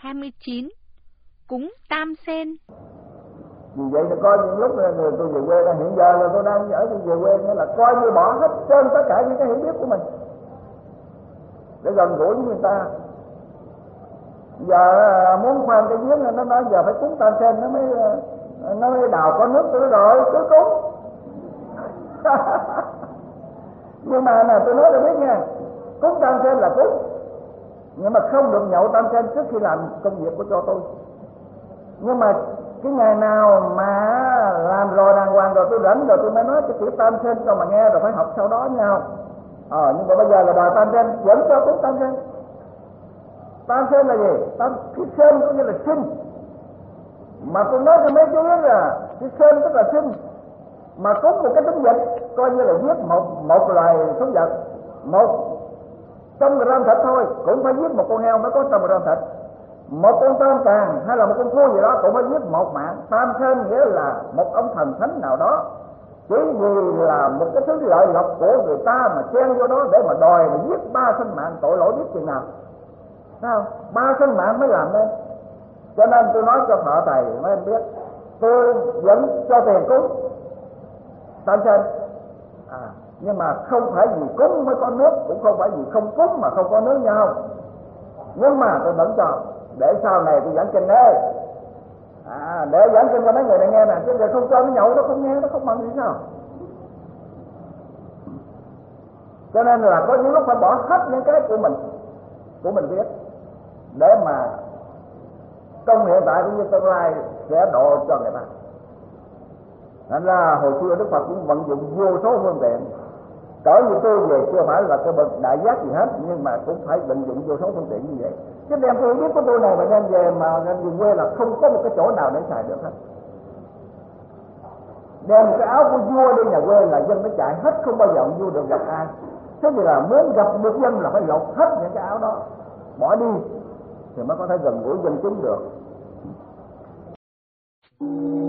29. Cúng Tam Sen. Vì vậy thì coi những lúc là tôi về quê đó, hiện giờ là tôi đang ở về quê, nghĩa là coi như bỏ hết trơn tất cả những cái hiểu biết của mình để gần gũi với người ta. Giờ muốn khoan cái giếng, nó nói giờ phải cúng Tam Sen nó mới đào có nước. Tôi nói rồi cứ cúng. Nhưng mà này tôi nói cho biết nha, cúng Tam Sen là cúng, nhưng mà không được nhậu Tam Sen trước khi làm công việc của cho tôi. Nhưng mà cái ngày nào mà làm rồi đàng hoàng rồi tôi rảnh rồi tôi mới nói cái kiểu Tam Sen cho mà nghe, rồi phải học sau đó nhau. Nhưng mà bây giờ là đòi Tam Sen vẫn cho cúng Tam Sen. Tam Sen là gì? Cái sen có nghĩa là sinh. Mà tôi nói cho mấy chú biết là cái sen tức là sinh, mà cúng một cái tính vật coi như là giết một loài sống vật, 100 gram thịt thôi cũng phải giết một con heo mới có 100 gram thịt, một con tôm càng hay là một con cua gì đó cũng phải giết một mạng. Tam Sen nghĩa là một ông thần thánh nào đó, chỉ vì là một cái thứ lợi lộc của người ta mà chen vô đó để mà đòi mà giết 3 sinh mạng, tội lỗi biết chừng nào. Sao 3 sinh mạng mới làm nên. Cho nên tôi nói cho thợ thầy mấy anh biết, tôi vẫn cho tiền cúng Tam Sen, nhưng mà không phải vì cúng mới có nước, cũng không phải vì không cúng mà không có nước nhau. Nhưng mà tôi vẫn cho để sau này tôi giảng kinh đấy, để giảng kinh cho mấy người này nghe nè, chứ giờ không cho nó nhậu nó không nghe, nó không bằng gì sao. Cho nên là có những lúc phải bỏ hết những cái của mình biết để mà trong hiện tại cũng như tương lai sẽ độ cho người ta. Nên là hồi xưa Đức Phật cũng vận dụng vô số phương tiện. Cỡ như tôi về chưa phải là cái bậc đại giác gì hết, nhưng mà cũng phải vận dụng vô số phương tiện như vậy. Chứ đem tôi biết của tôi này mà đem về mà đem về quê là không có một cái chỗ nào để xài được hết. Đem cái áo của vua đi nhà quê là dân nó chạy hết, không bao giờ ông vua được gặp ai. Thế thì là muốn gặp được dân là phải lột hết những cái áo đó, bỏ đi thì mới có thể gần gũi dân chúng được.